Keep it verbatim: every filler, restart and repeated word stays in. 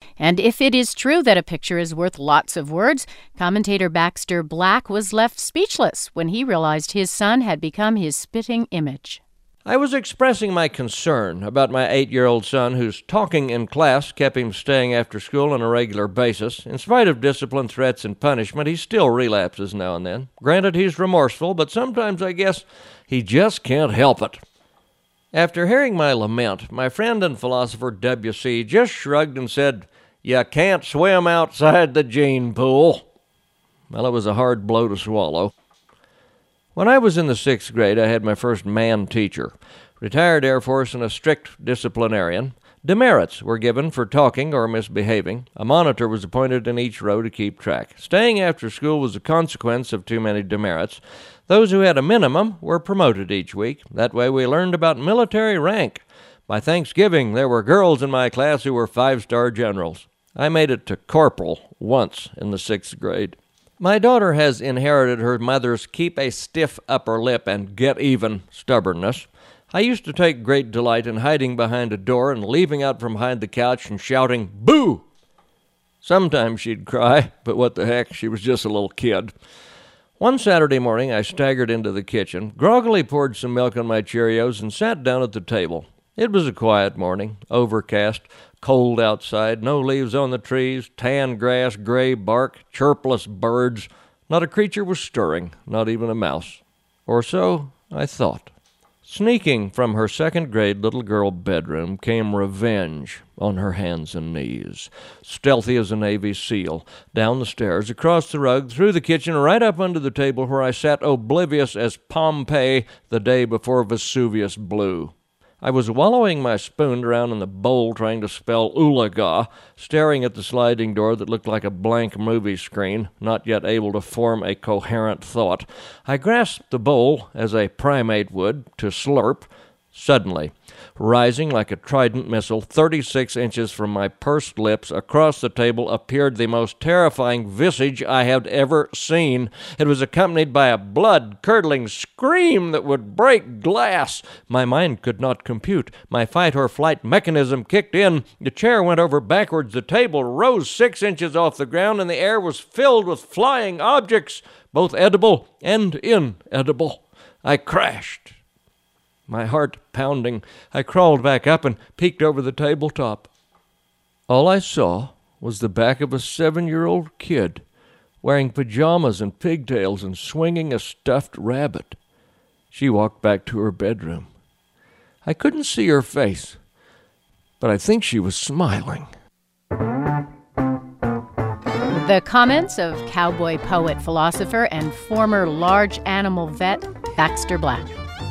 And if it is true that a picture is worth lots of words, commentator Baxter Black was left speechless when he realized his son had become his spitting image. I was expressing my concern about my eight-year-old son whose talking in class kept him staying after school on a regular basis. In spite of discipline, threats, and punishment, he still relapses now and then. Granted, he's remorseful, but sometimes I guess he just can't help it. After hearing my lament, my friend and philosopher W C just shrugged and said, "You can't swim outside the gene pool." Well, it was a hard blow to swallow. When I was in the sixth grade, I had my first man teacher, retired Air Force and a strict disciplinarian. Demerits were given for talking or misbehaving. A monitor was appointed in each row to keep track. Staying after school was a consequence of too many demerits. Those who had a minimum were promoted each week. That way we learned about military rank. By Thanksgiving, there were girls in my class who were five-star generals. I made it to corporal once in the sixth grade. My daughter has inherited her mother's keep a stiff upper lip and get even stubbornness. I used to take great delight in hiding behind a door and leaping out from behind the couch and shouting, "Boo!" Sometimes she'd cry, but what the heck, she was just a little kid. One Saturday morning, I staggered into the kitchen, groggily poured some milk on my Cheerios, and sat down at the table. It was a quiet morning, overcast, cold outside, no leaves on the trees, tan grass, gray bark, chirpless birds. Not a creature was stirring, not even a mouse. Or so I thought. Sneaking from her second-grade little girl bedroom came Revenge on her hands and knees, stealthy as a Navy SEAL, down the stairs, across the rug, through the kitchen, right up under the table where I sat oblivious as Pompeii the day before Vesuvius blew. I was wallowing my spoon around in the bowl trying to spell Oolaga, staring at the sliding door that looked like a blank movie screen, not yet able to form a coherent thought. I grasped the bowl, as a primate would, to slurp. Suddenly, rising like a trident missile, thirty-six inches from my pursed lips, across the table appeared the most terrifying visage I had ever seen. It was accompanied by a blood-curdling scream that would break glass. My mind could not compute. My fight-or-flight mechanism kicked in. The chair went over backwards. The table rose six inches off the ground, and the air was filled with flying objects, both edible and inedible. I crashed. My heart pounding, I crawled back up and peeked over the tabletop. All I saw was the back of a seven-year-old kid, wearing pajamas and pigtails and swinging a stuffed rabbit. She walked back to her bedroom. I couldn't see her face, but I think she was smiling. The comments of cowboy poet, philosopher, and former large animal vet Baxter Black.